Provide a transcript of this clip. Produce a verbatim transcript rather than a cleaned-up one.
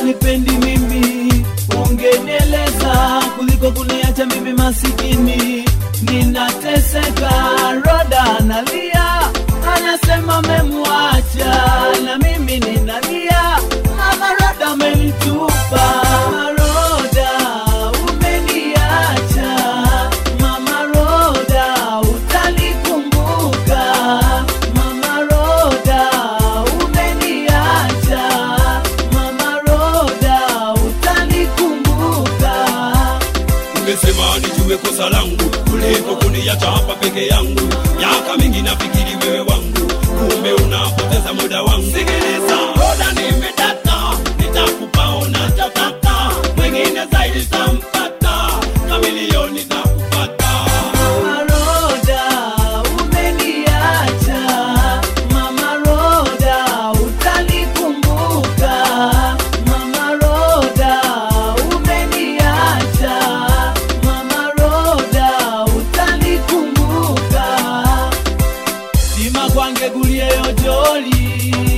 unipendi mimi, ungenieleza kuliko kuniacha mimi masikini. Ninateseka, Roda analia, anasema memwacha, na mimi ninalia, Mama Roda amenitupa. Roda umeniacha, Mama Roda utanikumbuka. Mama Roda umeniacha, Mama Roda utanikumbuka. Ungesema nijue kosa langu kuliko kuniacha hapa peke yangu. Miaka mingi nafikiri wewe wangu, kumbe unapoteza muda wangu. Sikiliza Roda, nimedata, nitakupa unachotaka, mwingine zaidi tampata, kamilioni takupata. Mama Roda umeniacha, Mama Roda utanikumbuka. Mama Roda umeniacha, Mama Roda utanikumbuka. Sima kwange gulie ojoli,